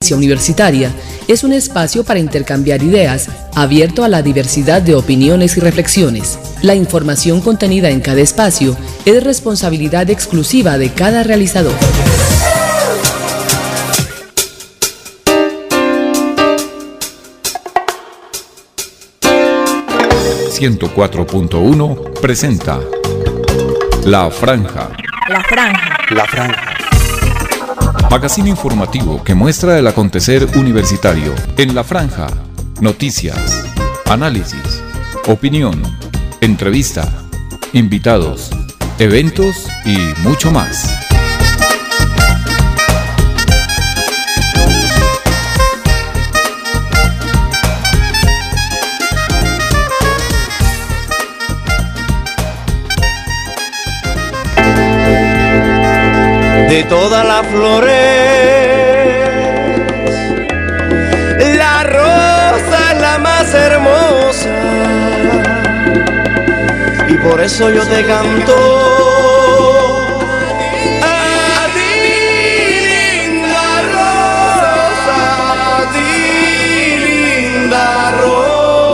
Noticia Universitaria es un espacio para intercambiar ideas, abierto a la diversidad de opiniones y reflexiones. La información contenida en cada espacio es responsabilidad exclusiva de cada realizador. ...104.1 presenta... La Franja. La Franja. La Franja. Magazine informativo que muestra el acontecer universitario. En La Franja, noticias, análisis, opinión, entrevista, invitados, eventos y mucho más. De todas las flores, la rosa es la más hermosa, y por eso yo te canto a ti, linda rosa, a ti, linda rosa.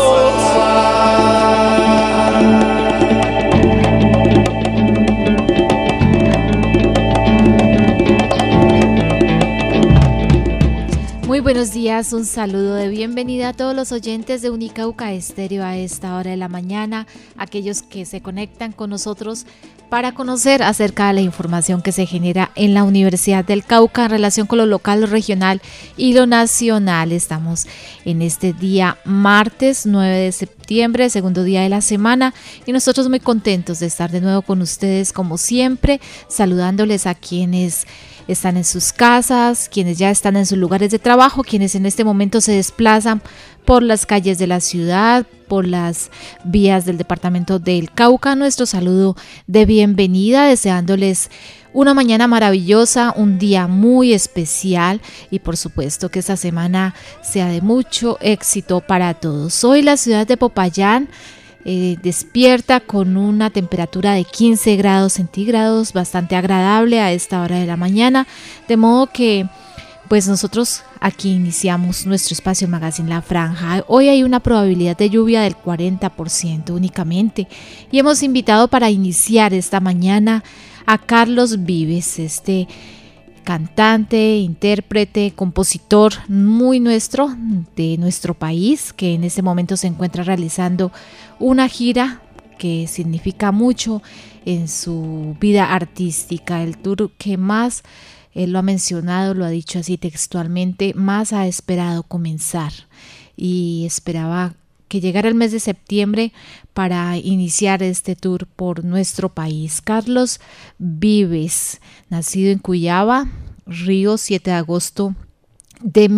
Muy buenos días, un saludo de bienvenida a todos los oyentes de Unicauca Estéreo a esta hora de la mañana, aquellos que se conectan con nosotros para conocer acerca de la información que se genera en la Universidad del Cauca en relación con lo local, lo regional y lo nacional. Estamos en este día martes 9 de septiembre, segundo día de la semana, y nosotros muy contentos de estar de nuevo con ustedes como siempre, saludándoles a quienes están en sus casas, quienes ya están en sus lugares de trabajo, quienes en este momento se desplazan por las calles de la ciudad, por las vías del departamento del Cauca. Nuestro saludo de bienvenida, deseándoles una mañana maravillosa, un día muy especial y por supuesto que esta semana sea de mucho éxito para todos. Hoy la ciudad de Popayán despierta con una temperatura de 15 grados centígrados, bastante agradable a esta hora de la mañana, de modo que pues nosotros aquí iniciamos nuestro espacio Magazine La Franja. Hoy hay una probabilidad de lluvia del 40% únicamente y hemos invitado para iniciar esta mañana a Carlos Vives, este cantante, intérprete, compositor muy nuestro, de nuestro país, que en este momento se encuentra realizando una gira que significa mucho en su vida artística, el tour que más, él lo ha mencionado, lo ha dicho así textualmente, más ha esperado comenzar, y esperaba que llegara el mes de septiembre para iniciar este tour por nuestro país. Carlos Vives, nacido en Cuyaba, Río, 7 de agosto de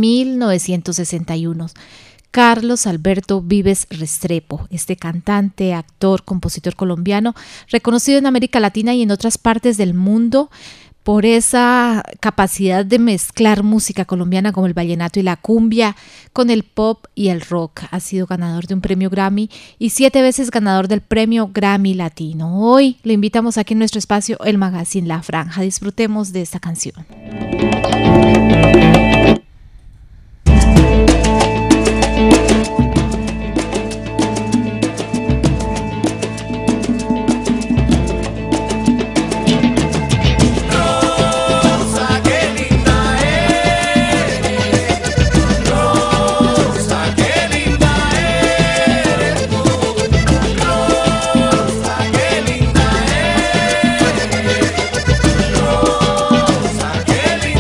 1961. Carlos Alberto Vives Restrepo, este cantante, actor, compositor colombiano, reconocido en América Latina y en otras partes del mundo por esa capacidad de mezclar música colombiana como el vallenato y la cumbia con el pop y el rock. Ha sido ganador de un premio Grammy y 7 veces ganador del premio Grammy Latino. Hoy le invitamos aquí en nuestro espacio el Magazine La Franja. Disfrutemos de esta canción. Rosa, qué linda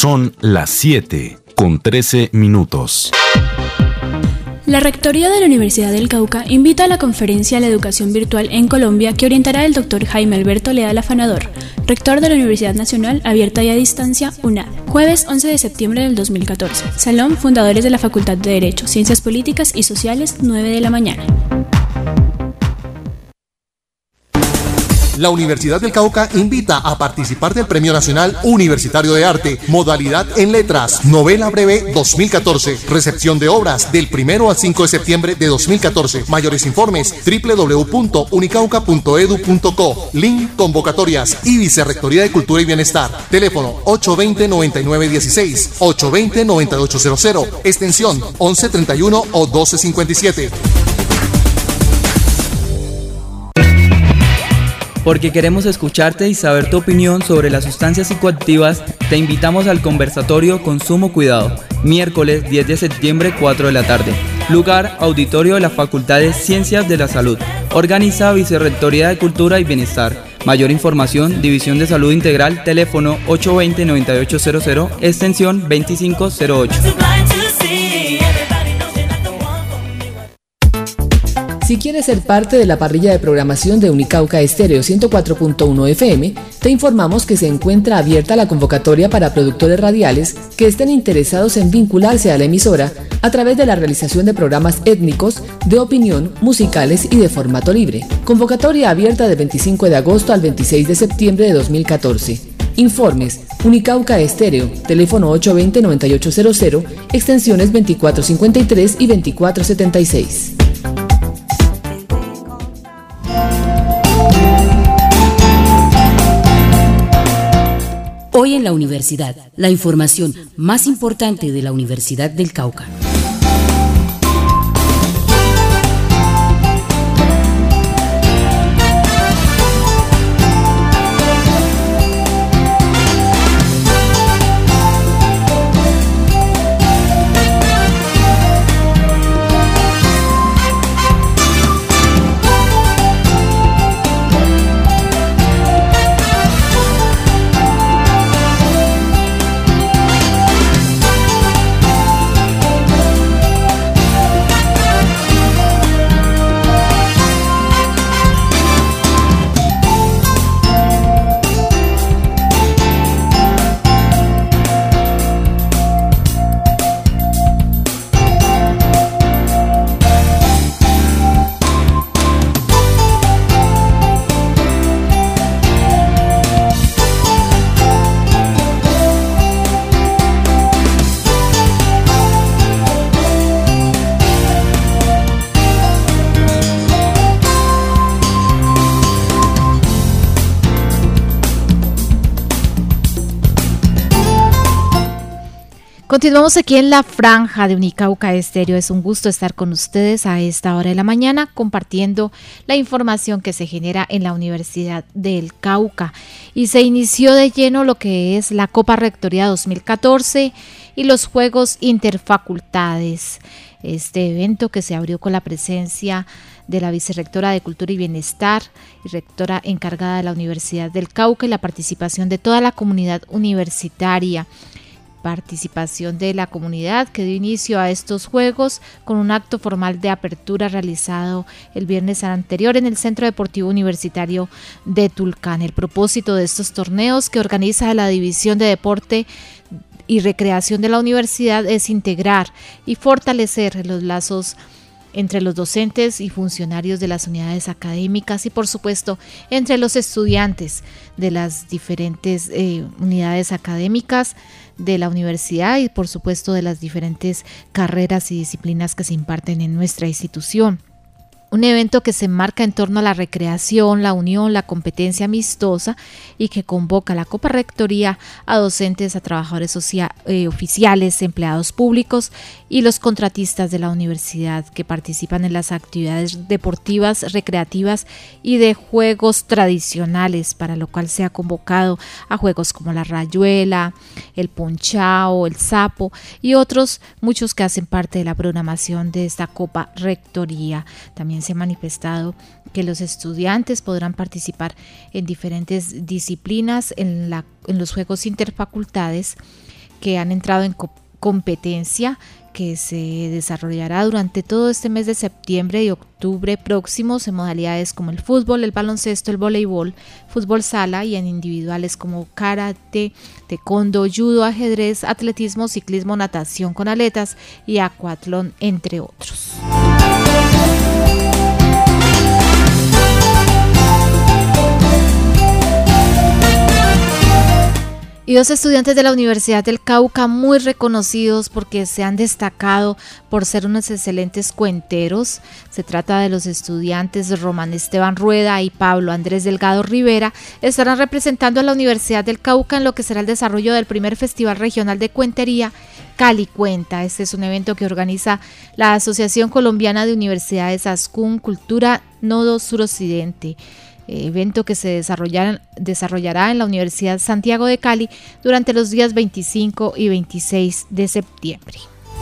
Son las 7:13. La Rectoría de la Universidad del Cauca invita a la conferencia La Educación Virtual en Colombia que orientará el Dr. Jaime Alberto Leal Afanador, rector de la Universidad Nacional Abierta y a Distancia, UNAD, jueves 11 de septiembre del 2014. Salón Fundadores de la Facultad de Derecho, Ciencias Políticas y Sociales, 9 de la mañana. La Universidad del Cauca invita a participar del Premio Nacional Universitario de Arte, modalidad en letras, novela breve 2014, recepción de obras del 1 al 5 de septiembre de 2014. Mayores informes www.unicauca.edu.co, link convocatorias y Vicerrectoría de Cultura y Bienestar, teléfono 820-9916, 820-9800, extensión 1131 o 1257. Porque queremos escucharte y saber tu opinión sobre las sustancias psicoactivas, te invitamos al conversatorio Consumo Cuidado, miércoles 10 de septiembre, 4 de la tarde. Lugar, auditorio de la Facultad de Ciencias de la Salud. Organiza Vicerrectoría de Cultura y Bienestar. Mayor información, División de Salud Integral, teléfono 820-9800, extensión 2508. Si quieres ser parte de la parrilla de programación de Unicauca Estéreo 104.1 FM, te informamos que se encuentra abierta la convocatoria para productores radiales que estén interesados en vincularse a la emisora a través de la realización de programas étnicos, de opinión, musicales y de formato libre. Convocatoria abierta del 25 de agosto al 26 de septiembre de 2014. Informes: Unicauca Estéreo, teléfono 820-9800, extensiones 2453 y 2476. Hoy en la universidad, la información más importante de la Universidad del Cauca. Continuamos aquí en la franja de Unicauca Estéreo. Es un gusto estar con ustedes a esta hora de la mañana compartiendo la información que se genera en la Universidad del Cauca. Y se inició de lleno lo que es la Copa Rectoría 2014 y los Juegos Interfacultades. Este evento que se abrió con la presencia de la Vicerrectora de Cultura y Bienestar y rectora encargada de la Universidad del Cauca y la participación de toda la comunidad universitaria. Participación de la comunidad que dio inicio a estos juegos con un acto formal de apertura realizado el viernes anterior en el Centro Deportivo Universitario de Tulcán. El propósito de estos torneos que organiza la División de Deporte y Recreación de la Universidad es integrar y fortalecer los lazos entre los docentes y funcionarios de las unidades académicas y por supuesto entre los estudiantes de las diferentes unidades académicas de la universidad y por supuesto de las diferentes carreras y disciplinas que se imparten en nuestra institución. Un evento que se enmarca en torno a la recreación, la unión, la competencia amistosa y que convoca a la Copa Rectoría a docentes, a trabajadores oficiales, empleados públicos y los contratistas de la universidad que participan en las actividades deportivas, recreativas y de juegos tradicionales, para lo cual se ha convocado a juegos como la rayuela, el ponchao, el sapo y otros muchos que hacen parte de la programación de esta Copa Rectoría. También se ha manifestado que los estudiantes podrán participar en diferentes disciplinas en los Juegos Interfacultades que han entrado en competencia que se desarrollará durante todo este mes de septiembre y octubre próximos en modalidades como el fútbol, el baloncesto, el voleibol, fútbol sala y en individuales como karate, taekwondo, judo, ajedrez, atletismo, ciclismo, natación con aletas y acuatlón, entre otros. Y 2 estudiantes de la Universidad del Cauca muy reconocidos porque se han destacado por ser unos excelentes cuenteros. Se trata de los estudiantes Román Esteban Rueda y Pablo Andrés Delgado Rivera. Estarán representando a la Universidad del Cauca en lo que será el desarrollo del primer Festival Regional de Cuentería Cali Cuenta. Este es un evento que organiza la Asociación Colombiana de Universidades ASCUN Cultura Nodo Suroccidente. Evento que se desarrollará en la Universidad Santiago de Cali durante los días 25 y 26 de septiembre.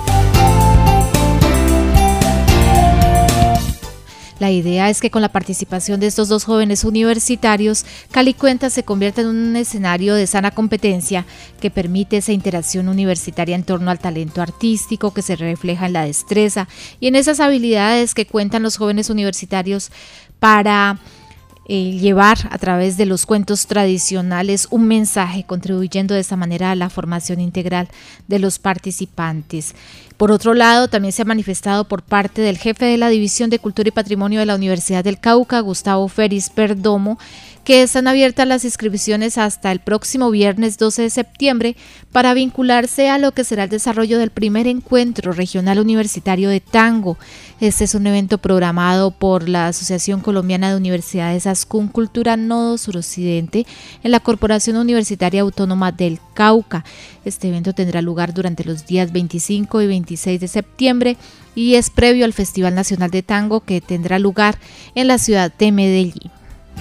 La idea es que con la participación de estos 2 jóvenes universitarios, Cali Cuenta se convierta en un escenario de sana competencia que permite esa interacción universitaria en torno al talento artístico que se refleja en la destreza y en esas habilidades que cuentan los jóvenes universitarios para llevar a través de los cuentos tradicionales un mensaje, contribuyendo de esta manera a la formación integral de los participantes. Por otro lado, también se ha manifestado por parte del jefe de la División de Cultura y Patrimonio de la Universidad del Cauca, Gustavo Félix Perdomo, que están abiertas las inscripciones hasta el próximo viernes 12 de septiembre para vincularse a lo que será el desarrollo del primer encuentro regional universitario de tango. Este es un evento programado por la Asociación Colombiana de Universidades ASCUN Cultura Nodo Suroccidente en la Corporación Universitaria Autónoma del Cauca. Este evento tendrá lugar durante los días 25 y 26 de septiembre y es previo al Festival Nacional de Tango que tendrá lugar en la ciudad de Medellín.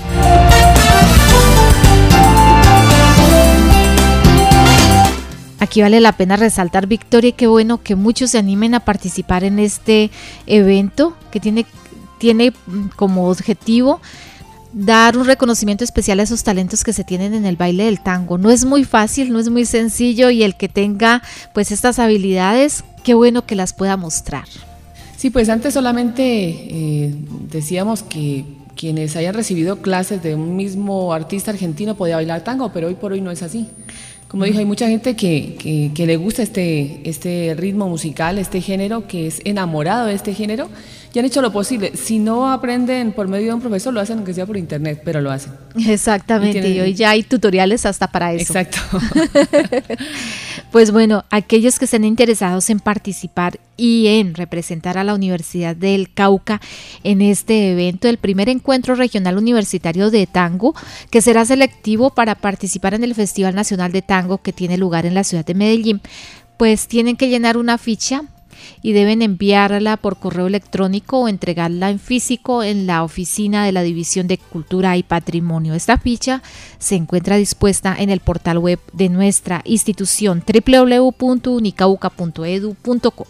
Aquí vale la pena resaltar, Victoria, y qué bueno que muchos se animen a participar en este evento que tiene como objetivo dar un reconocimiento especial a esos talentos que se tienen en el baile del tango. No es muy fácil, no es muy sencillo y el que tenga pues estas habilidades, qué bueno que las pueda mostrar. Sí, pues antes solamente decíamos que quienes hayan recibido clases de un mismo artista argentino podía bailar tango, pero hoy por hoy no es así. Como dije, hay mucha gente que le gusta este ritmo musical, este género, que es enamorado de este género, y han hecho lo posible. Si no aprenden por medio de un profesor, lo hacen aunque sea por internet, pero lo hacen. Exactamente, y hoy ya hay tutoriales hasta para eso. Exacto. Pues bueno, aquellos que estén interesados en participar y en representar a la Universidad del Cauca en este evento, el primer encuentro regional universitario de tango, que será selectivo para participar en el Festival Nacional de Tango que tiene lugar en la ciudad de Medellín, pues tienen que llenar una ficha y deben enviarla por correo electrónico o entregarla en físico en la oficina de la División de Cultura y Patrimonio. Esta ficha se encuentra dispuesta en el portal web de nuestra institución www.unicauca.edu.co.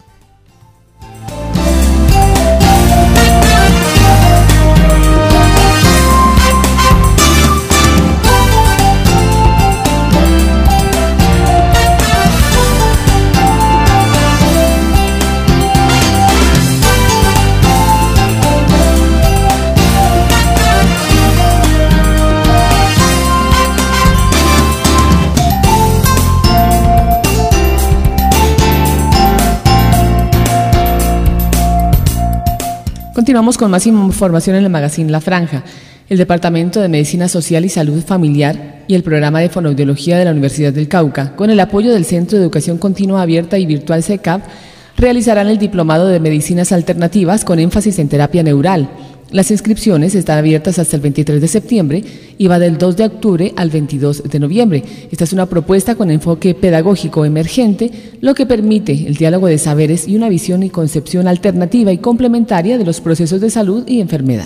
Continuamos con más información en el magazine La Franja. El Departamento de Medicina Social y Salud Familiar y el Programa de Fonoaudiología de la Universidad del Cauca, con el apoyo del Centro de Educación Continua Abierta y Virtual CECAP, realizarán el Diplomado de Medicinas Alternativas con énfasis en terapia neural. Las inscripciones están abiertas hasta el 23 de septiembre y va del 2 de octubre al 22 de noviembre. Esta es una propuesta con enfoque pedagógico emergente, lo que permite el diálogo de saberes y una visión y concepción alternativa y complementaria de los procesos de salud y enfermedad.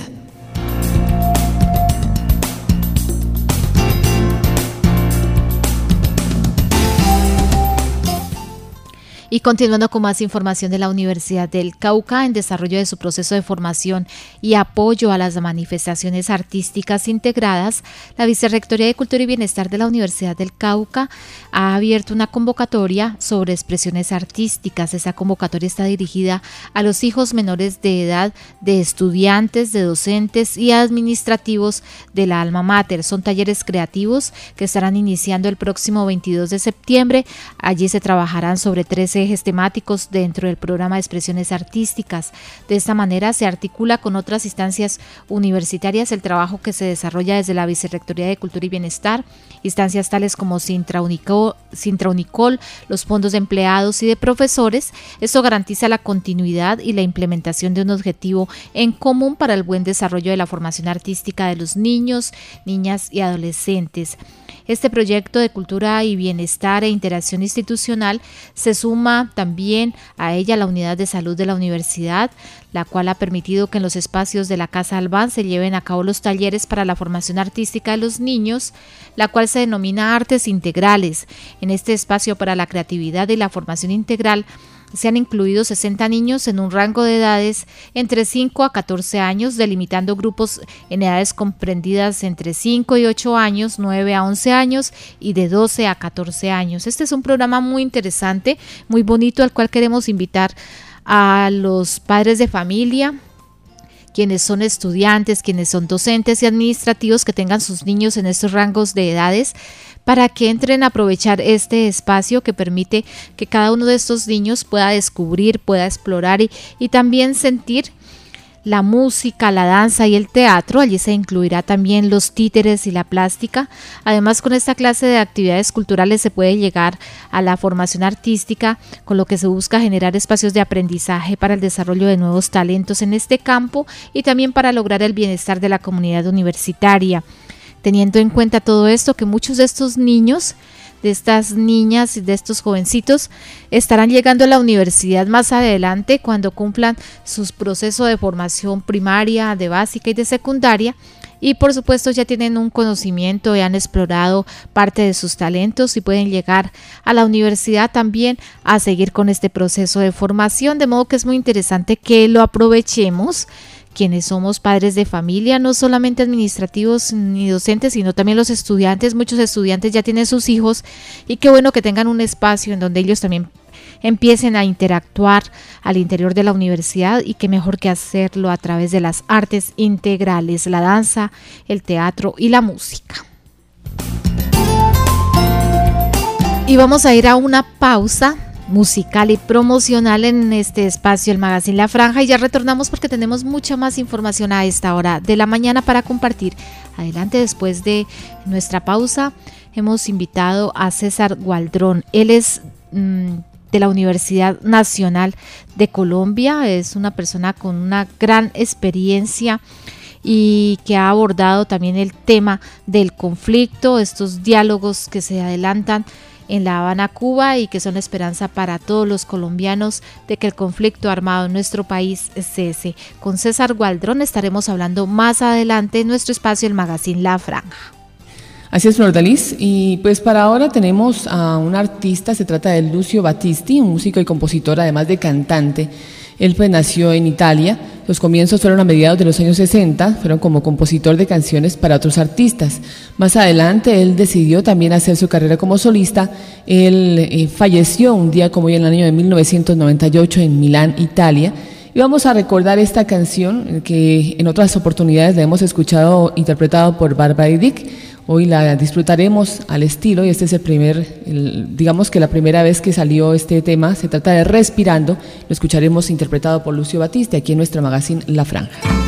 Y continuando con más información de la Universidad del Cauca, en desarrollo de su proceso de formación y apoyo a las manifestaciones artísticas integradas, la Vicerrectoría de Cultura y Bienestar de la Universidad del Cauca ha abierto una convocatoria sobre expresiones artísticas. Esa convocatoria está dirigida a los hijos menores de edad de estudiantes, de docentes y administrativos de la Alma Mater. Son talleres creativos que estarán iniciando el próximo 22 de septiembre. Allí se trabajarán sobre 13 ejes temáticos dentro del programa de expresiones artísticas. De esta manera se articula con otras instancias universitarias el trabajo que se desarrolla desde la Vicerrectoría de Cultura y Bienestar, instancias tales como Sintra Unicol, los fondos de empleados y de profesores. Esto garantiza la continuidad y la implementación de un objetivo en común para el buen desarrollo de la formación artística de los niños, niñas y adolescentes. Este proyecto de cultura y bienestar e interacción institucional se suma también a ella la unidad de salud de la universidad, la cual ha permitido que en los espacios de la Casa Albán se lleven a cabo los talleres para la formación artística de los niños, la cual se denomina Artes Integrales. En este espacio para la creatividad y la formación integral se han incluido 60 niños en un rango de edades entre 5 a 14 años, delimitando grupos en edades comprendidas entre 5 y 8 años, 9 a 11 años y de 12 a 14 años. Este es un programa muy interesante, muy bonito, al cual queremos invitar a los padres de familia, quienes son estudiantes, quienes son docentes y administrativos que tengan sus niños en estos rangos de edades, para que entren a aprovechar este espacio que permite que cada uno de estos niños pueda descubrir, pueda explorar y también sentir la música, la danza y el teatro. Allí se incluirá también los títeres y la plástica. Además, con esta clase de actividades culturales se puede llegar a la formación artística, con lo que se busca generar espacios de aprendizaje para el desarrollo de nuevos talentos en este campo y también para lograr el bienestar de la comunidad universitaria. Teniendo en cuenta todo esto, que muchos de estos niños, de estas niñas y de estos jovencitos estarán llegando a la universidad más adelante cuando cumplan sus procesos de formación primaria, de básica y de secundaria, y por supuesto ya tienen un conocimiento y han explorado parte de sus talentos y pueden llegar a la universidad también a seguir con este proceso de formación, de modo que es muy interesante que lo aprovechemos. Quienes somos padres de familia, no solamente administrativos ni docentes, sino también los estudiantes. Muchos estudiantes ya tienen sus hijos y qué bueno que tengan un espacio en donde ellos también empiecen a interactuar al interior de la universidad, y qué mejor que hacerlo a través de las artes integrales, la danza, el teatro y la música. Y vamos a ir a una pausa musical y promocional en este espacio, el Magazine La Franja, y ya retornamos porque tenemos mucha más información a esta hora de la mañana para compartir. Adelante, después de nuestra pausa, hemos invitado a César Gualdrón. Él es de la Universidad Nacional de Colombia, es una persona con una gran experiencia y que ha abordado también el tema del conflicto, estos diálogos que se adelantan en La Habana, Cuba, y que son esperanza para todos los colombianos de que el conflicto armado en nuestro país cese. Con César Gualdrón estaremos hablando más adelante en nuestro espacio, el Magazine La Franja. Así es, Flor Dalis, y pues para ahora tenemos a un artista. Se trata de Lucio Battisti, un músico y compositor, además de cantante. Él pues nació en Italia. Los comienzos fueron a mediados de los años 60, fueron como compositor de canciones para otros artistas. Más adelante él decidió también hacer su carrera como solista. Él falleció un día como hoy en el año de 1998 en Milán, Italia. Y vamos a recordar esta canción que en otras oportunidades la hemos escuchado interpretado por Barbara Dick. Hoy la disfrutaremos al estilo, y este es digamos que la primera vez que salió este tema. Se trata de Respirando. Lo escucharemos interpretado por Lucio Battisti aquí en nuestro Magazine La Franja.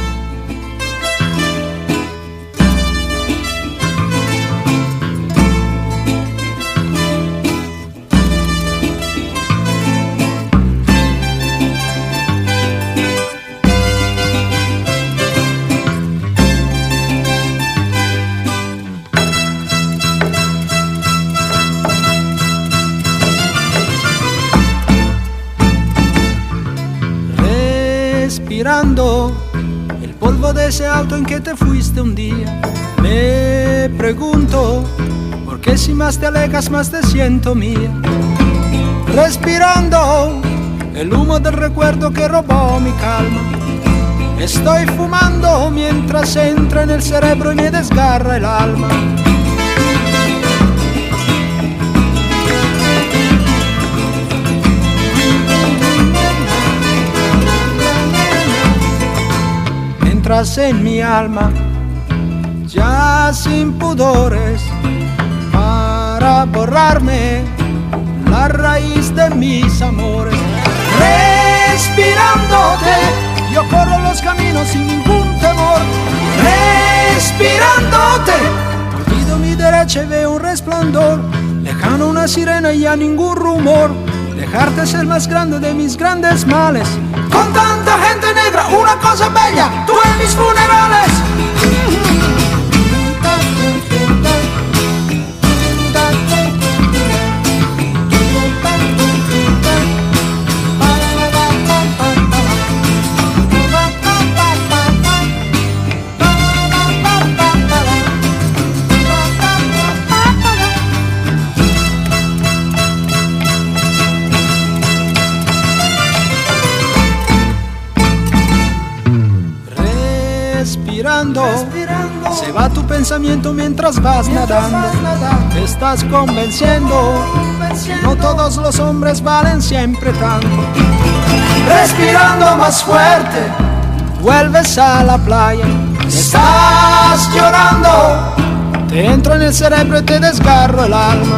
El polvo de ese auto en que te fuiste un día. Me pregunto, ¿por qué si más te alejas más te siento mía? respirando el humo del recuerdo que robó mi calma. Estoy fumando mientras entra en el cerebro y me desgarra el alma. Entras en mi alma, ya sin pudores, para borrarme la raíz de mis amores. Respirándote, yo corro los caminos sin ningún temor. Respirándote, olvido mi derecha y veo un resplandor. Lejano una sirena y ya ningún rumor. Dejarte es el más grande de mis grandes males. Con tanta gente negra, una cosa bella, tú en mis funerales. Respirando, se va tu pensamiento mientras vas nadando. Te estás convenciendo que no todos los hombres valen siempre tanto. Respirando más fuerte, vuelves a la playa. Estás llorando, te entro en el cerebro y te desgarro el alma.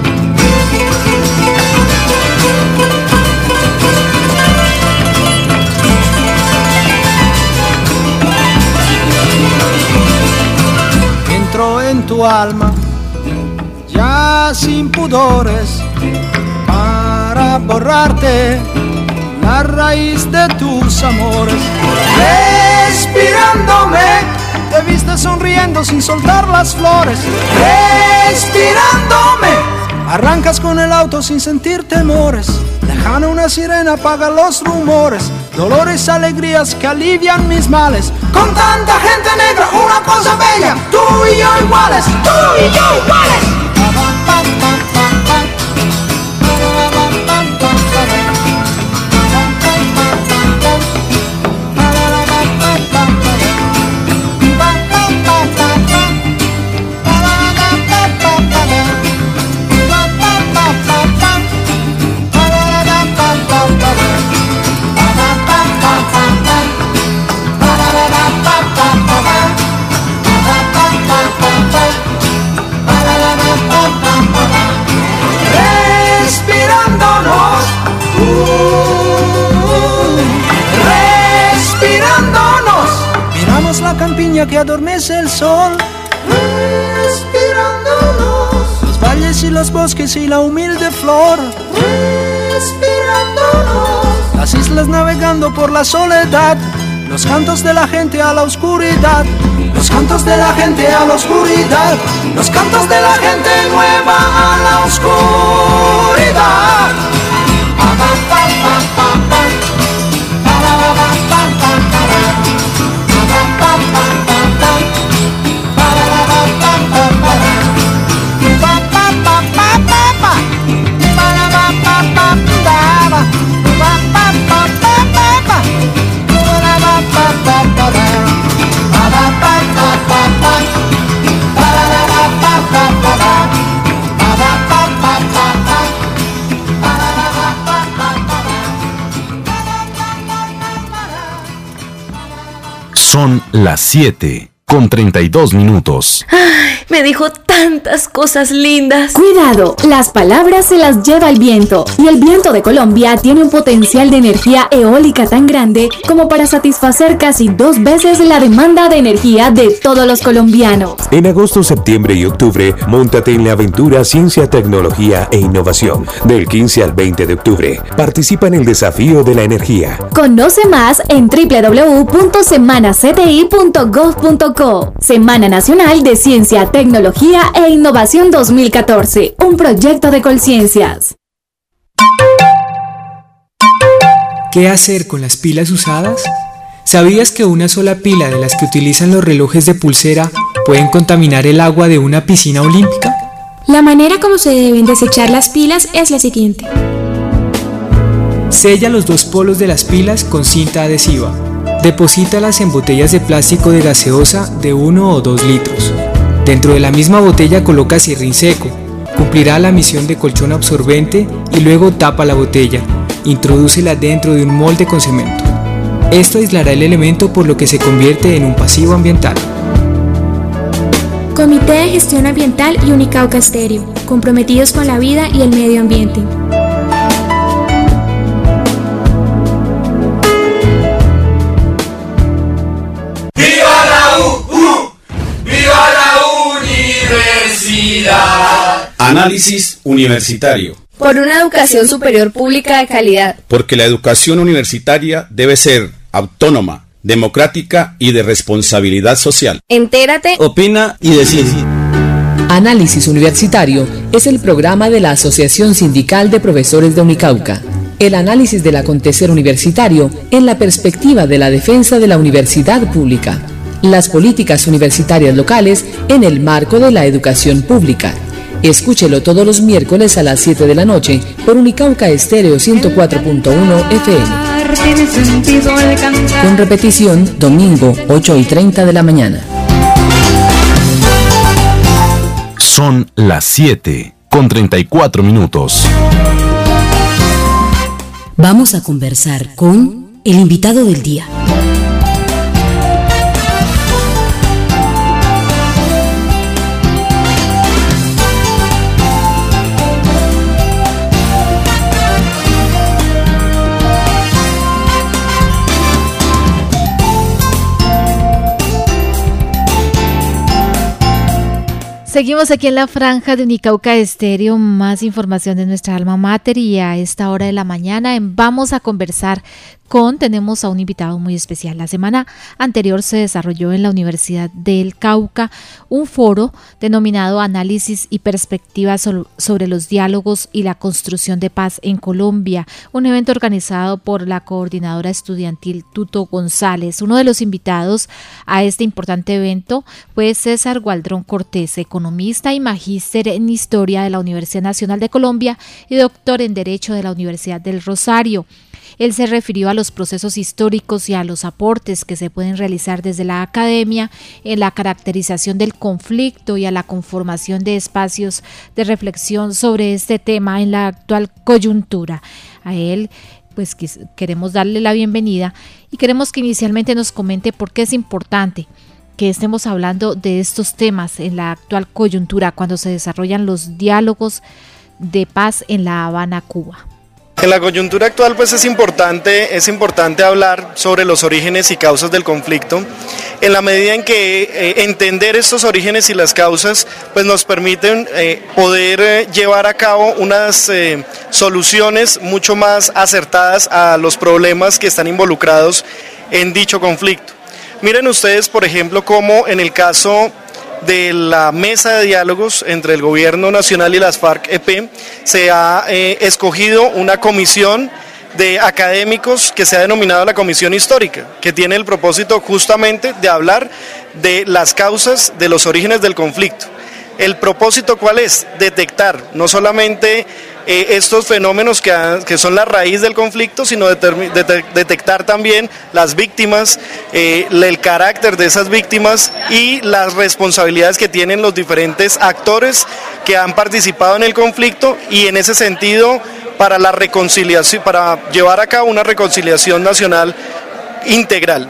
Entro en tu alma, ya sin pudores, para borrarte la raíz de tus amores. Respirándome, te viste sonriendo sin soltar las flores. Respirándome, arrancas con el auto sin sentir temores. Lejana una sirena apaga los rumores. Dolores, alegrías que alivian mis males. Con tanta gente negra, una cosa bella, tú y yo iguales, tú y yo iguales. Respirándonos, miramos la campiña que adormece el sol. Respirándonos, los valles y los bosques y la humilde flor. Respirándonos, las islas navegando por la soledad. Los cantos de la gente a la oscuridad. Los cantos de la gente a la oscuridad. Los cantos de la gente nueva a la oscuridad. Son las 7:32. Ay, me dijo tantas cosas lindas. Cuidado, las palabras se las lleva el viento. Y el viento de Colombia tiene un potencial de energía eólica tan grande como para satisfacer casi 2 veces la demanda de energía de todos los colombianos. En agosto, septiembre y octubre, móntate en la aventura Ciencia, Tecnología e Innovación. Del 15 al 20 de octubre, participa en el desafío de la energía. Conoce más en www.semanacti.gov.co. Semana Nacional de Ciencia, Tecnología e Innovación 2014, un proyecto de Colciencias. ¿Qué hacer con las pilas usadas? ¿Sabías que una sola pila de las que utilizan los relojes de pulsera pueden contaminar el agua de una piscina olímpica? La manera como se deben desechar las pilas es la siguiente. Sella los dos polos de las pilas con cinta adhesiva. Deposítalas en botellas de plástico de gaseosa de 1 o 2 litros. Dentro de la misma botella coloca serrín seco. Cumplirá la misión de colchón absorbente y luego tapa la botella. Introdúcela dentro de un molde con cemento. Esto aislará el elemento, por lo que se convierte en un pasivo ambiental. Comité de Gestión Ambiental y Unicauca Estéreo, comprometidos con la vida y el medio ambiente. ¡Viva la U! ¡Viva la universidad! Análisis universitario. Por una educación superior pública de calidad. Porque la educación universitaria debe ser autónoma, democrática y de responsabilidad social. Entérate, opina y decide. Análisis Universitario es el programa de la Asociación Sindical de Profesores de Unicauca. El análisis del acontecer universitario en la perspectiva de la defensa de la universidad pública. Las políticas universitarias locales en el marco de la educación pública. Escúchelo todos los miércoles a las 7 de la noche por Unicauca Estéreo 104.1 FM. Con repetición domingo 8:30 de la mañana. Son las 7:34. Vamos a conversar con el invitado del día. Seguimos aquí en la franja de Unicauca Estéreo, más información de nuestra alma mater, y a esta hora de la mañana vamos a conversar tenemos a un invitado muy especial. La semana anterior se desarrolló en la Universidad del Cauca un foro denominado Análisis y Perspectivas sobre los diálogos y la construcción de paz en Colombia, un evento organizado por la coordinadora estudiantil Tuto González. Uno de los invitados a este importante evento fue César Gualdrón Cortés, economista y magíster en Historia de la Universidad Nacional de Colombia y doctor en Derecho de la Universidad del Rosario. Él se refirió a los procesos históricos y a los aportes que se pueden realizar desde la academia en la caracterización del conflicto y a la conformación de espacios de reflexión sobre este tema en la actual coyuntura. A él pues queremos darle la bienvenida y queremos que inicialmente nos comente por qué es importante que estemos hablando de estos temas en la actual coyuntura cuando se desarrollan los diálogos de paz en La Habana, Cuba. En la coyuntura actual pues es importante hablar sobre los orígenes y causas del conflicto, en la medida en que entender estos orígenes y las causas pues nos permiten poder llevar a cabo unas soluciones mucho más acertadas a los problemas que están involucrados en dicho conflicto. Miren ustedes, por ejemplo, cómo en el caso de la mesa de diálogos entre el gobierno nacional y las FARC-EP se ha escogido una comisión de académicos que se ha denominado la Comisión Histórica, que tiene el propósito justamente de hablar de las causas, de los orígenes del conflicto. ¿El propósito cuál es? Detectar no solamente estos fenómenos que son la raíz del conflicto, sino detectar también las víctimas, el carácter de esas víctimas y las responsabilidades que tienen los diferentes actores que han participado en el conflicto, y en ese sentido para la reconciliación, para llevar a cabo una reconciliación nacional integral.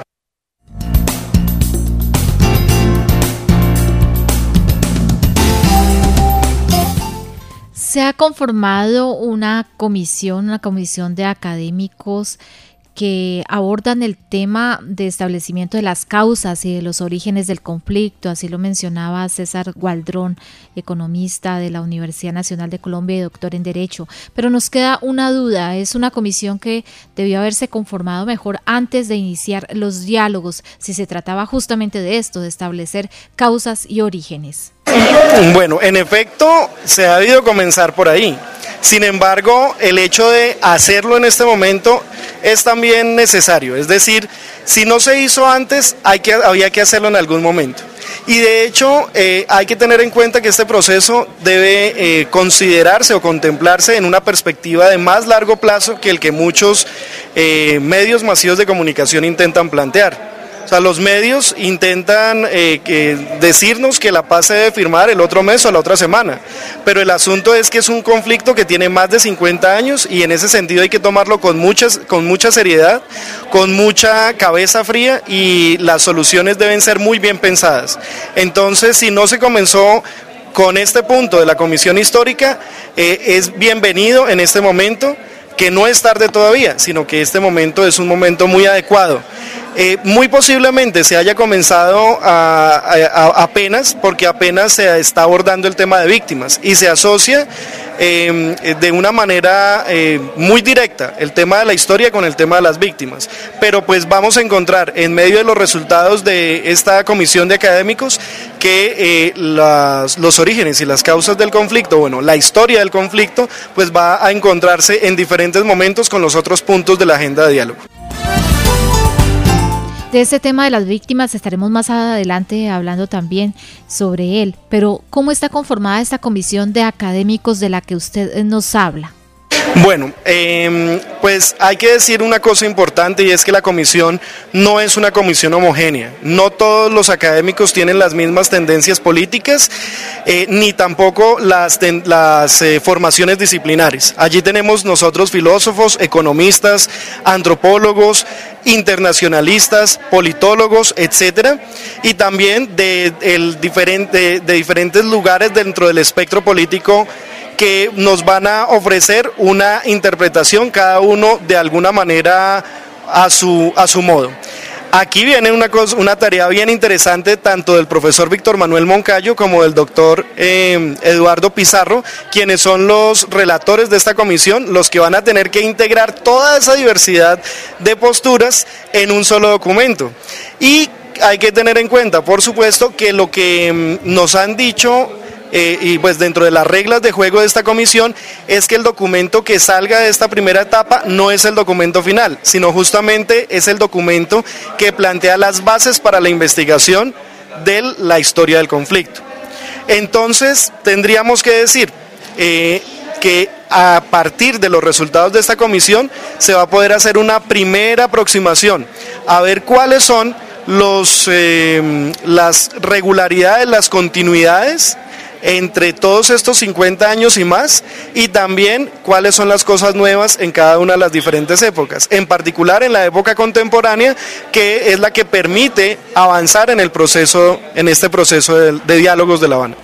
Se ha conformado una comisión de académicos que abordan el tema de establecimiento de las causas y de los orígenes del conflicto, así lo mencionaba César Gualdrón, economista de la Universidad Nacional de Colombia y doctor en Derecho. Pero nos queda una duda, es una comisión que debió haberse conformado mejor antes de iniciar los diálogos, si se trataba justamente de esto, de establecer causas y orígenes. Bueno, en efecto, se ha debido comenzar por ahí. Sin embargo, el hecho de hacerlo en este momento es también necesario. Es decir, si no se hizo antes, había que hacerlo en algún momento. Y de hecho hay que tener en cuenta que este proceso debe considerarse o contemplarse en una perspectiva de más largo plazo que el que muchos medios masivos de comunicación intentan plantear. O sea, los medios intentan decirnos que la paz se debe firmar el otro mes o la otra semana, pero el asunto es que es un conflicto que tiene más de 50 años y en ese sentido hay que tomarlo con mucha seriedad, con mucha cabeza fría, y las soluciones deben ser muy bien pensadas. Entonces, si no se comenzó con este punto de la Comisión Histórica, es bienvenido en este momento, que no es tarde todavía, sino que este momento es un momento muy adecuado. Muy posiblemente se haya comenzado apenas, porque apenas se está abordando el tema de víctimas y se asocia de una manera muy directa el tema de la historia con el tema de las víctimas, pero pues vamos a encontrar en medio de los resultados de esta comisión de académicos que los orígenes y las causas del conflicto, bueno, la historia del conflicto, pues va a encontrarse en diferentes momentos con los otros puntos de la agenda de diálogo. De este tema de las víctimas estaremos más adelante hablando también sobre él, pero ¿cómo está conformada esta comisión de académicos de la que usted nos habla? Bueno, pues hay que decir una cosa importante, y es que la comisión no es una comisión homogénea. No todos los académicos tienen las mismas tendencias políticas, ni tampoco las formaciones disciplinares. Allí tenemos nosotros filósofos, economistas, antropólogos, internacionalistas, politólogos, etcétera, y también de diferentes lugares dentro del espectro político, que nos van a ofrecer una interpretación, cada uno de alguna manera a su modo. Aquí viene una tarea bien interesante, tanto del profesor Víctor Manuel Moncayo como del doctor Eduardo Pizarro, quienes son los relatores de esta comisión, los que van a tener que integrar toda esa diversidad de posturas en un solo documento. Y hay que tener en cuenta, por supuesto, que lo que nos han dicho, y pues dentro de las reglas de juego de esta comisión, es que el documento que salga de esta primera etapa no es el documento final, sino justamente es el documento que plantea las bases para la investigación de la historia del conflicto. Entonces tendríamos que decir que a partir de los resultados de esta comisión se va a poder hacer una primera aproximación a ver cuáles son las regularidades, las continuidades entre todos estos 50 años y más, y también cuáles son las cosas nuevas en cada una de las diferentes épocas, en particular en la época contemporánea, que es la que permite avanzar en este proceso de diálogos de La Habana.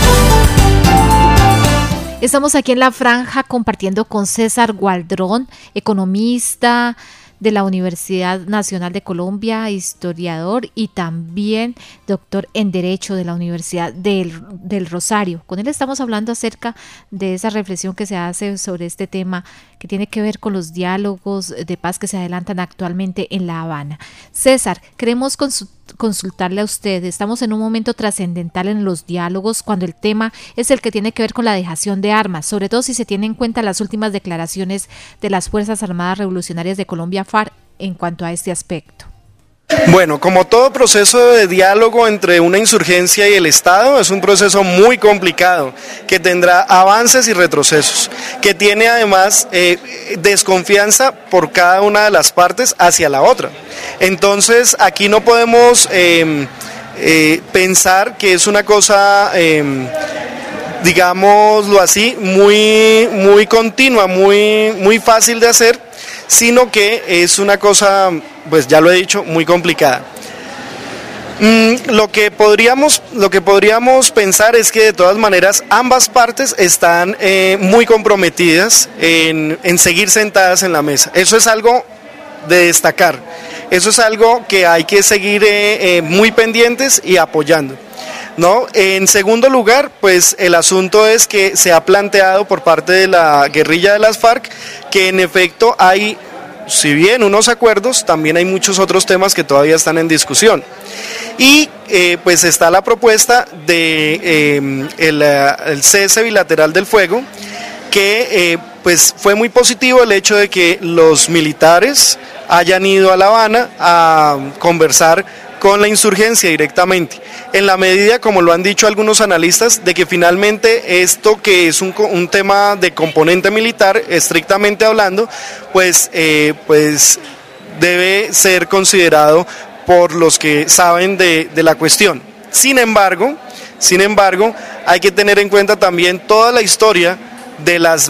Estamos aquí en La Franja compartiendo con César Gualdrón, economista de la Universidad Nacional de Colombia, historiador y también doctor en Derecho de la Universidad del Rosario. Con él estamos hablando acerca de esa reflexión que se hace sobre este tema que tiene que ver con los diálogos de paz que se adelantan actualmente en La Habana. César, queremos consultarle a usted. Estamos en un momento trascendental en los diálogos cuando el tema es el que tiene que ver con la dejación de armas, sobre todo si se tiene en cuenta las últimas declaraciones de las Fuerzas Armadas Revolucionarias de Colombia, FARC, en cuanto a este aspecto. Bueno, como todo proceso de diálogo entre una insurgencia y el Estado, es un proceso muy complicado, que tendrá avances y retrocesos, que tiene además desconfianza por cada una de las partes hacia la otra. Entonces, aquí no podemos pensar que es una cosa, digámoslo así, muy continua, muy fácil de hacer, sino que es una cosa, pues ya lo he dicho, muy complicada. Lo que podríamos pensar es que de todas maneras ambas partes están muy comprometidas en seguir sentadas en la mesa. Eso es algo de destacar, eso es algo que hay que seguir muy pendientes y apoyando, ¿no? En segundo lugar, pues el asunto es que se ha planteado por parte de la guerrilla de las FARC que en efecto hay, si bien unos acuerdos, también hay muchos otros temas que todavía están en discusión. Y pues está la propuesta de el cese bilateral del fuego, que pues fue muy positivo el hecho de que los militares hayan ido a La Habana a conversar con la insurgencia directamente, en la medida, como lo han dicho algunos analistas, de que finalmente esto que es un tema de componente militar, estrictamente hablando, pues debe ser considerado por los que saben de la cuestión. Sin embargo, hay que tener en cuenta también toda la historia de las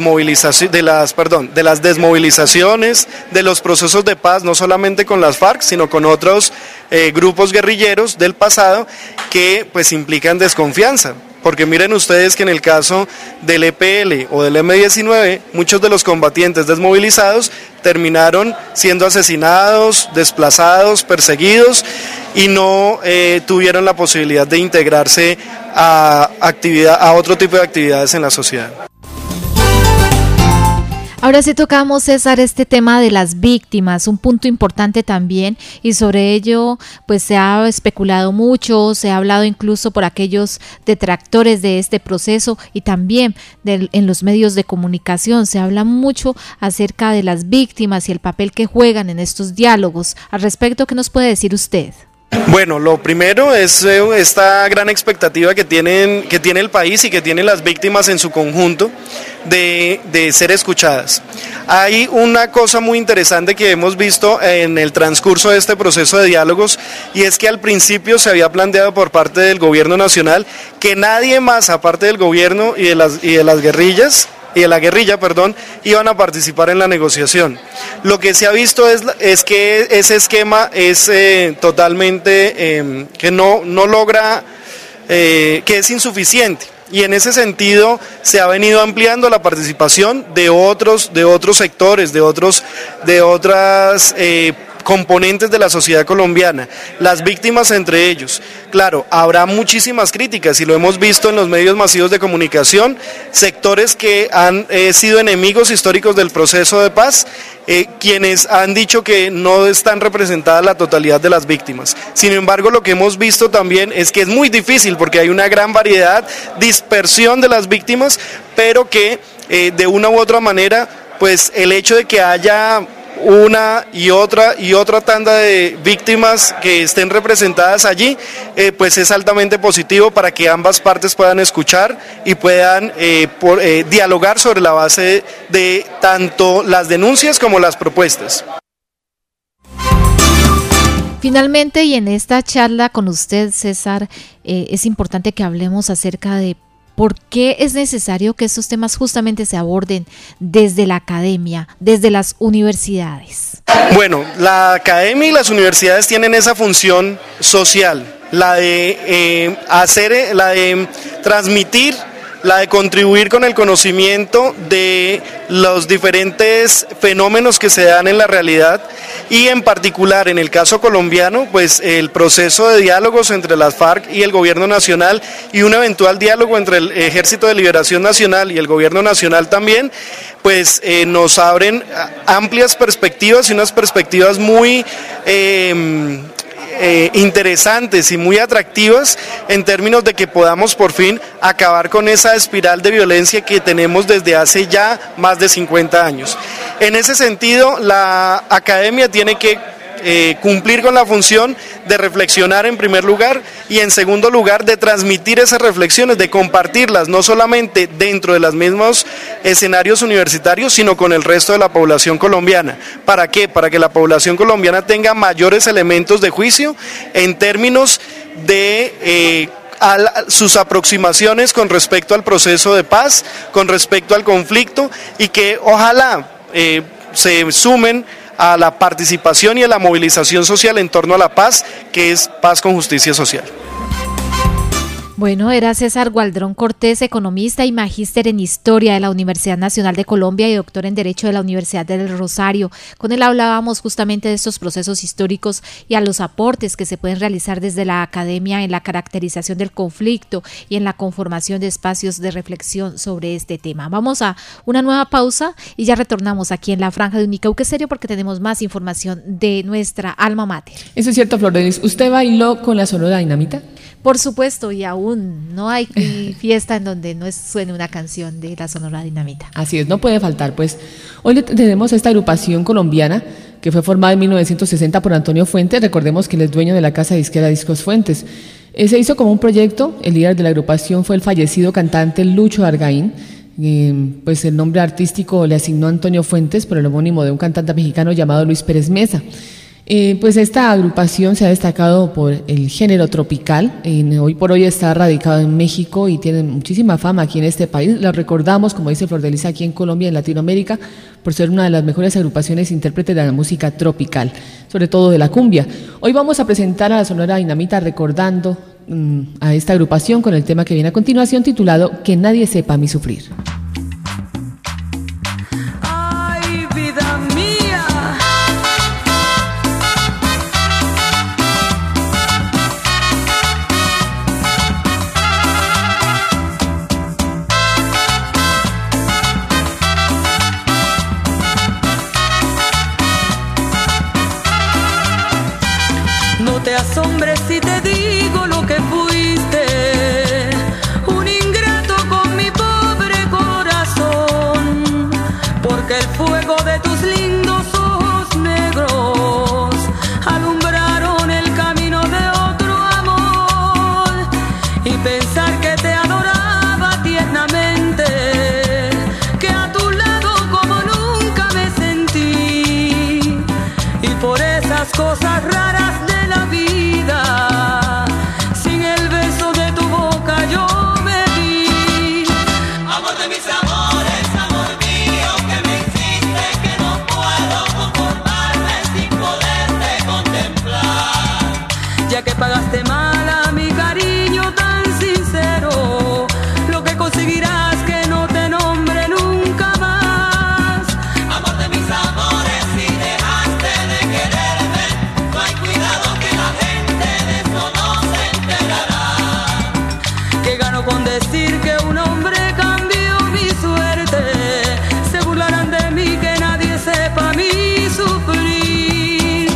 desmovilizaciones, de los procesos de paz, no solamente con las FARC, sino con otros grupos guerrilleros del pasado que pues implican desconfianza. Porque miren ustedes que en el caso del EPL o del M-19, muchos de los combatientes desmovilizados terminaron siendo asesinados, desplazados, perseguidos y no tuvieron la posibilidad de integrarse a otro tipo de actividades en la sociedad. Ahora sí tocamos, César, este tema de las víctimas, un punto importante también, y sobre ello pues se ha especulado mucho, se ha hablado incluso por aquellos detractores de este proceso y también en los medios de comunicación se habla mucho acerca de las víctimas y el papel que juegan en estos diálogos. Al respecto, ¿qué nos puede decir usted? Bueno, lo primero es esta gran expectativa que tiene el país y que tienen las víctimas en su conjunto de ser escuchadas. Hay una cosa muy interesante que hemos visto en el transcurso de este proceso de diálogos, y es que al principio se había planteado por parte del gobierno nacional que nadie más aparte del gobierno y de las guerrillas y de la guerrilla, iban a participar en la negociación. Lo que se ha visto es que ese esquema es totalmente, que no logra, que es insuficiente. Y en ese sentido se ha venido ampliando la participación de otros sectores, de otras componentes de la sociedad colombiana, las víctimas entre ellos. Claro, habrá muchísimas críticas y lo hemos visto en los medios masivos de comunicación, sectores que han sido enemigos históricos del proceso de paz, quienes han dicho que no están representadas la totalidad de las víctimas. Sin embargo, lo que hemos visto también es que es muy difícil porque hay una gran variedad, dispersión de las víctimas, pero que de una u otra manera, pues el hecho de que haya una y otra tanda de víctimas que estén representadas allí, pues es altamente positivo para que ambas partes puedan escuchar y puedan dialogar sobre la base de tanto las denuncias como las propuestas. Finalmente, y en esta charla con usted, César, es importante que hablemos acerca de ¿por qué es necesario que estos temas justamente se aborden desde la academia, desde las universidades? Bueno, la academia y las universidades tienen esa función social, la de transmitir, la de contribuir con el conocimiento de los diferentes fenómenos que se dan en la realidad, y en particular en el caso colombiano, pues el proceso de diálogos entre las FARC y el gobierno nacional y un eventual diálogo entre el Ejército de Liberación Nacional y el gobierno nacional también, pues nos abren amplias perspectivas y unas perspectivas muy interesantes y muy atractivas en términos de que podamos por fin acabar con esa espiral de violencia que tenemos desde hace ya más de 50 años. En ese sentido, la academia tiene que cumplir con la función de reflexionar en primer lugar y en segundo lugar de transmitir esas reflexiones, de compartirlas no solamente dentro de los mismos escenarios universitarios, sino con el resto de la población colombiana. ¿Para qué? Para que la población colombiana tenga mayores elementos de juicio en términos de sus aproximaciones con respecto al proceso de paz, con respecto al conflicto, y que ojalá se sumen a la participación y a la movilización social en torno a la paz, que es paz con justicia social. Bueno, era César Gualdrón Cortés, economista y magíster en Historia de la Universidad Nacional de Colombia y doctor en Derecho de la Universidad del Rosario. Con él hablábamos justamente de estos procesos históricos y a los aportes que se pueden realizar desde la academia en la caracterización del conflicto y en la conformación de espacios de reflexión sobre este tema. Vamos a una nueva pausa y ya retornamos aquí en la Franja de Unicauca Estéreo porque tenemos más información de nuesra alma mater. Eso es cierto, Flores. ¿Usted bailó con la Sonora Dinamita? Por supuesto, y aún no hay fiesta en donde no suene una canción de la Sonora Dinamita. Así es, no puede faltar. Pues hoy tenemos esta agrupación colombiana que fue formada en 1960 por Antonio Fuentes. Recordemos que él es dueño de la casa disquera Discos Fuentes. Se hizo como un proyecto. El líder de la agrupación fue el fallecido cantante Lucho Argaín. Pues el nombre artístico le asignó Antonio Fuentes por el homónimo de un cantante mexicano llamado Luis Pérez Mesa. Pues esta agrupación se ha destacado por el género tropical. Hoy por hoy está radicado en México y tiene muchísima fama aquí en este país. La recordamos, como dice Flor de Lis, aquí en Colombia, en Latinoamérica, por ser una de las mejores agrupaciones intérpretes de la música tropical, sobre todo de la cumbia. Hoy vamos a presentar a la Sonora Dinamita recordando a esta agrupación con el tema que viene a continuación, titulado Que nadie sepa mi sufrir. te asombres si te digo lo que fuiste, un ingrato con mi pobre corazón, porque el fuego de tus lindos ojos negros alumbraron el camino de otro amor, y pensar que te adoraba tiernamente, que a tu lado como nunca me sentí, y por esas cosas raras de la vida, sin el beso de tu boca yo me vi. Amor de mis amores, amor mío, que me hiciste que no puedo conformarme sin poderte contemplar, ya que pagaste mal a mi cariño tan sincero, lo que conseguirás que no te nombre nunca más. Amor de mis amores, si dejaste de quererme, no hay cuidado que la gente de eso no se enterará. Que gano con decir que un hombre cambió mi suerte, se burlarán de mí, que nadie sepa mi sufrir.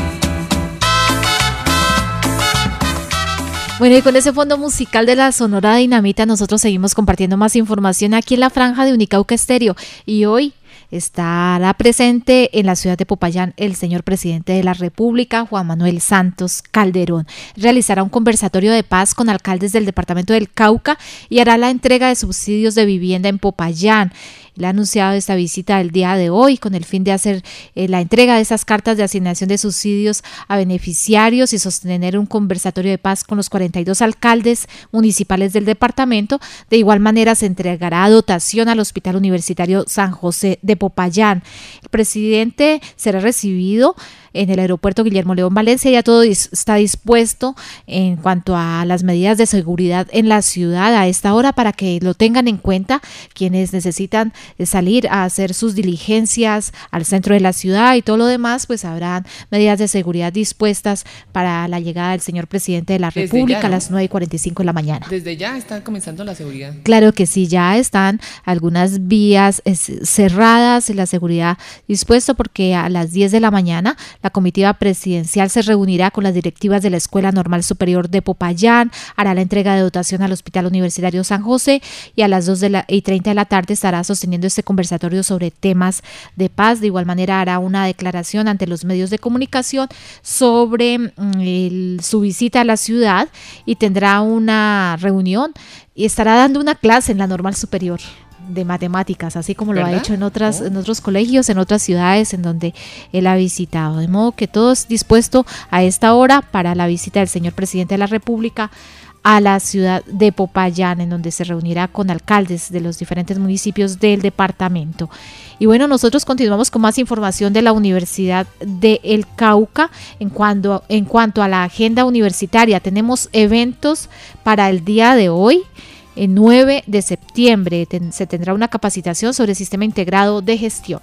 Bueno, y con ese fondo musical de la Sonora Dinamita nosotros seguimos compartiendo más información aquí en la franja de Unicauca Estéreo, y hoy estará presente en la ciudad de Popayán el señor presidente de la República, Juan Manuel Santos Calderón. Realizará un conversatorio de paz con alcaldes del departamento del Cauca y hará la entrega de subsidios de vivienda en Popayán. Le ha anunciado esta visita el día de hoy con el fin de hacer la entrega de esas cartas de asignación de subsidios a beneficiarios y sostener un conversatorio de paz con los 42 alcaldes municipales del departamento. De igual manera se entregará dotación al Hospital Universitario San José de Popayán. El presidente será recibido en el aeropuerto Guillermo León Valencia. Ya todo está dispuesto en cuanto a las medidas de seguridad en la ciudad a esta hora, para que lo tengan en cuenta quienes necesitan salir a hacer sus diligencias al centro de la ciudad y todo lo demás, pues habrán medidas de seguridad dispuestas para la llegada del señor presidente de la República ya, ¿no? A las 9:45 de la mañana. Desde ya está comenzando la seguridad. Claro que sí, ya están algunas vías cerradas, la seguridad dispuesta, porque a las 10 de la mañana la comitiva presidencial se reunirá con las directivas de la Escuela Normal Superior de Popayán, hará la entrega de dotación al Hospital Universitario San José, y a las 2:30 de la tarde estará sosteniendo este conversatorio sobre temas de paz. De igual manera hará una declaración ante los medios de comunicación sobre su visita a la ciudad, y tendrá una reunión y estará dando una clase en la Normal Superior de matemáticas, así como lo ha hecho en otros colegios, en otras ciudades en donde él ha visitado. De modo que todo es dispuesto a esta hora para la visita del señor presidente de la República a la ciudad de Popayán, en donde se reunirá con alcaldes de los diferentes municipios del departamento. Y bueno, nosotros continuamos con más información de la Universidad del Cauca. En cuanto a la agenda universitaria, tenemos eventos para el día de hoy. El 9 de septiembre se tendrá una capacitación sobre el sistema integrado de gestión,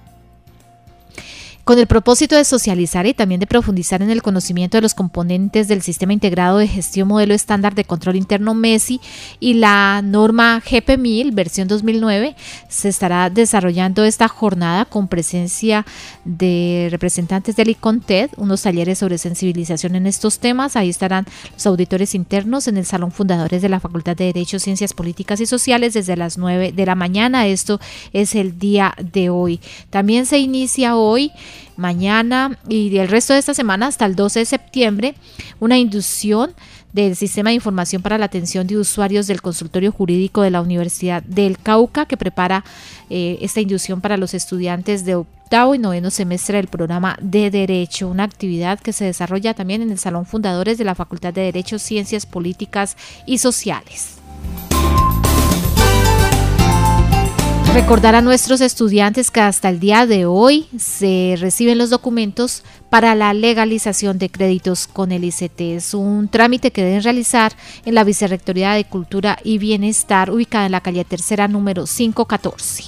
con el propósito de socializar y también de profundizar en el conocimiento de los componentes del Sistema Integrado de Gestión Modelo Estándar de Control Interno MESI y la norma GP1000 versión 2009. Se estará desarrollando esta jornada con presencia de representantes del ICONTED, unos talleres sobre sensibilización en estos temas. Ahí estarán los auditores internos en el Salón Fundadores de la Facultad de Derecho, Ciencias Políticas y Sociales desde las 9 de la mañana. Esto es el día de hoy. También se inicia hoy mañana y el resto de esta semana hasta el 12 de septiembre, una inducción del Sistema de Información para la Atención de Usuarios del Consultorio Jurídico de la Universidad del Cauca, que prepara esta inducción para los estudiantes de octavo y noveno semestre del programa de Derecho, una actividad que se desarrolla también en el Salón Fundadores de la Facultad de Derecho, Ciencias Políticas y Sociales. Recordar a nuestros estudiantes que hasta el día de hoy se reciben los documentos para la legalización de créditos con el ICT. Es un trámite que deben realizar en la Vicerrectoría de Cultura y Bienestar, ubicada en la calle Tercera, número 514.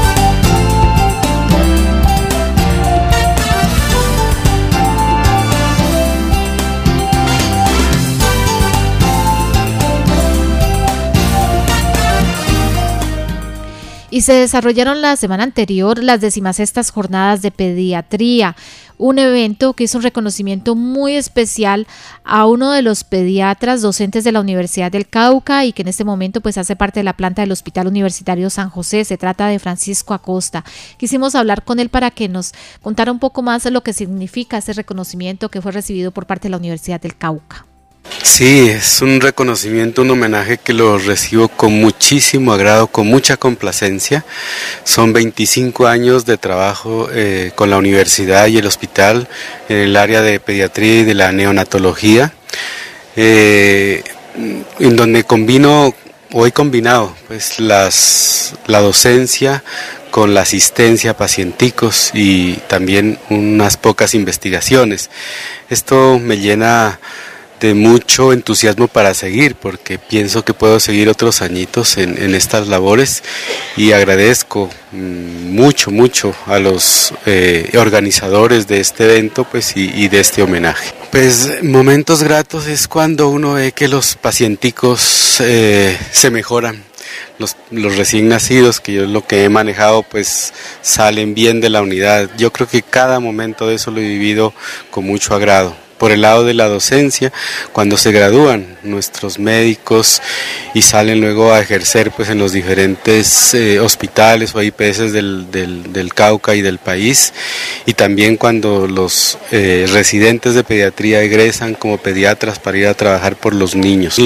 Y se desarrollaron la semana anterior las 16ª jornadas de pediatría, un evento que hizo un reconocimiento muy especial a uno de los pediatras docentes de la Universidad del Cauca y que en este momento pues hace parte de la planta del Hospital Universitario San José. Se trata de Francisco Acosta. Quisimos hablar con él para que nos contara un poco más de lo que significa ese reconocimiento que fue recibido por parte de la Universidad del Cauca. Sí, es un reconocimiento, un homenaje que lo recibo con muchísimo agrado, con mucha complacencia. Son 25 años de trabajo con la universidad y el hospital en el área de pediatría y de la neonatología, en donde he combinado pues la docencia con la asistencia a pacienticos y también unas pocas investigaciones. Esto me llena de mucho entusiasmo para seguir, porque pienso que puedo seguir otros añitos en estas labores, y agradezco mucho a los organizadores de este evento pues y de este homenaje. Pues momentos gratos es cuando uno ve que los pacienticos se mejoran. Los recién nacidos, que yo lo que he manejado, pues salen bien de la unidad. Yo creo que cada momento de eso lo he vivido con mucho agrado. Por el lado de la docencia, cuando se gradúan nuestros médicos y salen luego a ejercer pues en los diferentes hospitales o IPS del Cauca y del país, y también cuando los residentes de pediatría egresan como pediatras para ir a trabajar por los niños.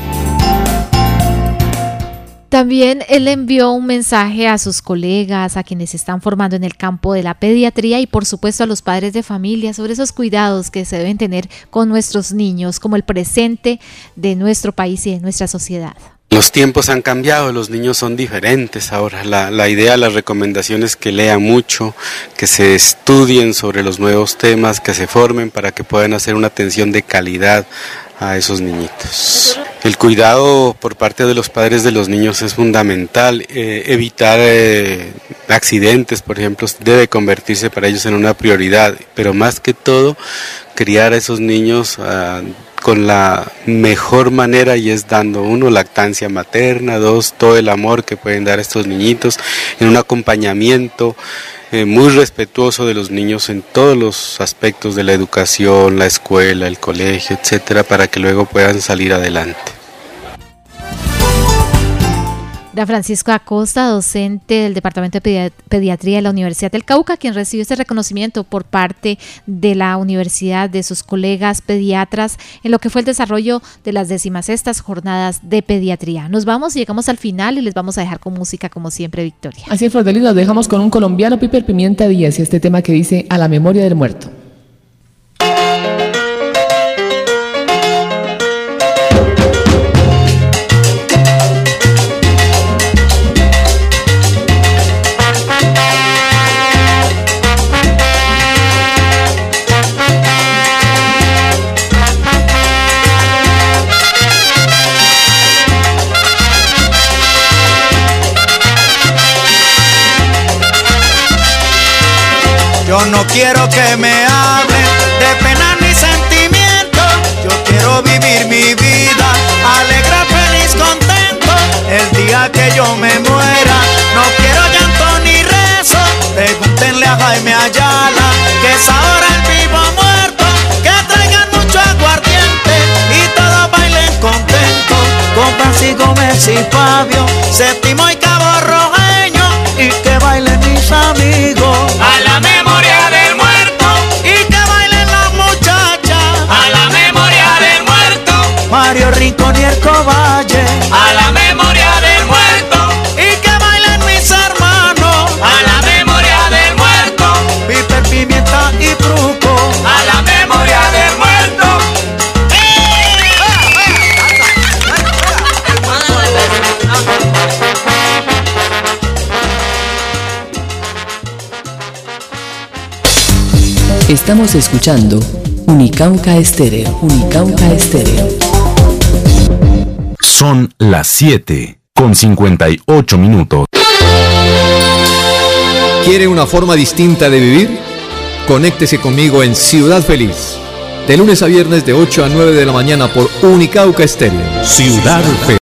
También él envió un mensaje a sus colegas, a quienes se están formando en el campo de la pediatría y por supuesto a los padres de familia sobre esos cuidados que se deben tener con nuestros niños como el presente de nuestro país y de nuestra sociedad. Los tiempos han cambiado, los niños son diferentes ahora. La idea, las recomendaciones, que lean mucho, que se estudien sobre los nuevos temas, que se formen para que puedan hacer una atención de calidad a esos niñitos. El cuidado por parte de los padres de los niños es fundamental. Evitar accidentes, por ejemplo, debe convertirse para ellos en una prioridad, pero más que todo, criar a esos niños con la mejor manera, y es dando, uno, lactancia materna, dos, todo el amor que pueden dar a estos niñitos, en un acompañamiento muy respetuoso de los niños en todos los aspectos de la educación, la escuela, el colegio, etcétera, para que luego puedan salir adelante. Da Francisco Acosta, docente del Departamento de Pediatría de la Universidad del Cauca, quien recibió este reconocimiento por parte de la universidad, de sus colegas pediatras, en lo que fue el desarrollo de las 16ª jornadas de pediatría. Nos vamos y llegamos al final y les vamos a dejar con música como siempre, Victoria. Así es, Flor de Lis, nos dejamos con un colombiano, Piper Pimienta Díaz, y este tema que dice A la memoria del muerto. Yo no quiero que me hablen de pena ni sentimiento. Yo quiero vivir mi vida alegre, feliz, contento. El día que yo me muera, no quiero llanto ni rezo. Pregúntenle a Jaime Ayala, que es ahora el vivo muerto. Que traigan mucho aguardiente y todos bailen contentos. Con Francisco Gómez y Fabio, Séptimo y Cabo Rojeño, y que bailen mis amigos. A la memoria del muerto. Mario Rincón y el Covalle, a la memoria del muerto, y que bailen mis hermanos, a la memoria del muerto, Piper, Pimienta y Fruco, a la memoria del muerto. Estamos escuchando Unicauca Estéreo. Unicauca Estéreo. Son las 7:58. ¿Quiere una forma distinta de vivir? Conéctese conmigo en Ciudad Feliz, de lunes a viernes de 8 a 9 de la mañana por Unicauca Estéreo. Ciudad Feliz.